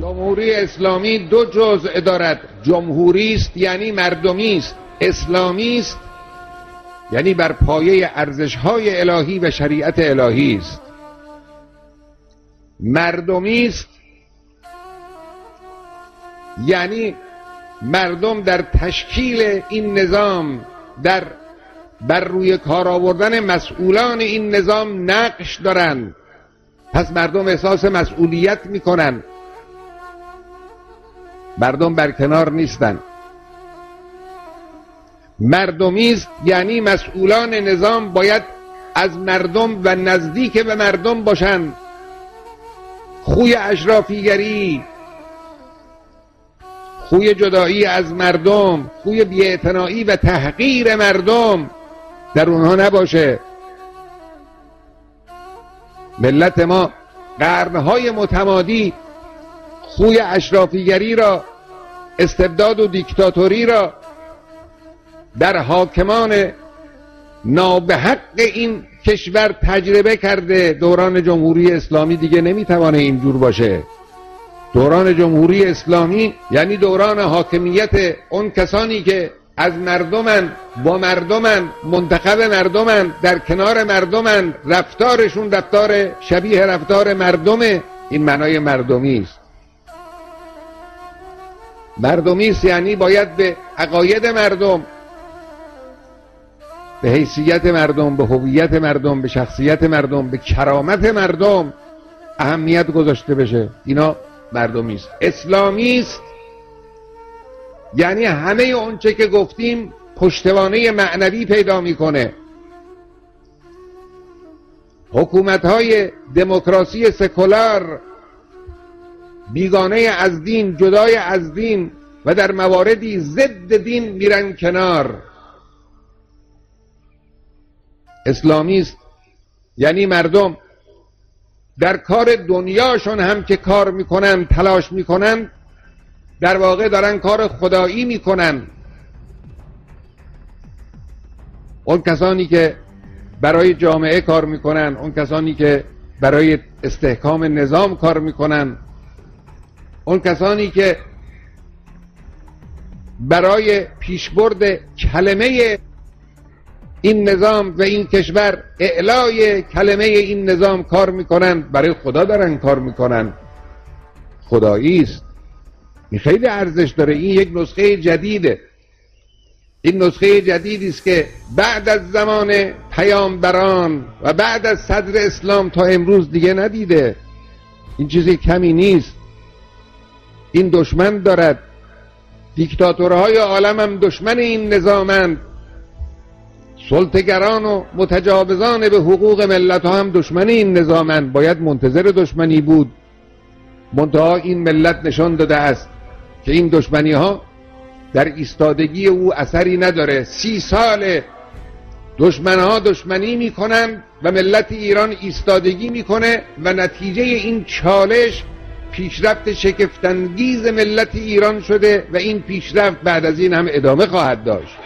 جمهوری اسلامی دو جزء دارد. جمهوری است یعنی مردمی است، اسلامی است یعنی بر پایه ارزش‌های الهی و شریعت الهی است. مردمی است یعنی مردم در تشکیل این نظام، در بر روی کار آوردن مسئولان این نظام نقش دارند. پس مردم احساس مسئولیت میکنن، مردم برکنار نیستن. مردمی است یعنی مسئولان نظام باید از مردم و نزدیک به مردم باشند. خوی اشرافیگری، خوی جدایی از مردم، خوی بی‌اعتنایی و تحقیر مردم در اونها نباشه. ملت ما قرنهای متمادی خوی اشرافیگری را، استبداد و دیکتاتوری را در حاکمان نابحق این کشور تجربه کرده. دوران جمهوری اسلامی دیگه نمیتوانه اینجور باشه. دوران جمهوری اسلامی یعنی دوران حاکمیت اون کسانی که از مردمن، با مردمن، منتخب مردمن، در کنار مردمن، رفتارشون رفتار شبیه رفتار مردمه. این معنای مردمی است. مردمی است یعنی باید به عقاید مردم، به حیثیت مردم، به هویت مردم، به شخصیت مردم، به کرامت مردم اهمیت گذاشته بشه. اینا مردمی است. اسلامی است یعنی همه اونچه که گفتیم پشتوانه معنوی پیدا میکنه. حکومت‌های دموکراسی سکولار بیگانه از دین، جدای از دین و در مواردی ضد دین میرن کنار. اسلامی است یعنی مردم در کار دنیاشون هم که کار میکنن، تلاش میکنن، در واقع دارن کار خدایی میکنن. اون کسانی که برای جامعه کار میکنن، اون کسانی که برای استحکام نظام کار میکنن، اون کسانی که برای پیشبرد کلمه این نظام و این کشور، اعلای کلمه این نظام کار میکنن، برای خدا دارن کار میکنن. خدایی است. این خیلی ارزش داره. این یک نسخه جدیده. این نسخه جدیدی است که بعد از زمان پیامبران و بعد از صدر اسلام تا امروز دیگه ندیده. این چیزی کمی نیست. این دشمن دارد. دیکتاتورهای عالم هم دشمن این نظامند. سلطه‌گران و متجاوزان به حقوق ملت ها هم دشمن این نظامند. باید منتظر دشمنی بود. منتها این ملت نشان داده است که این دشمنی ها در ایستادگی او اثری نداره. 30 سال دشمن ها دشمنی میکنن و ملت ایران ایستادگی میکنه و نتیجه این چالش پیشرفت شگفت‌انگیز ملت ایران شده و این پیشرفت بعد از این هم ادامه خواهد داشت.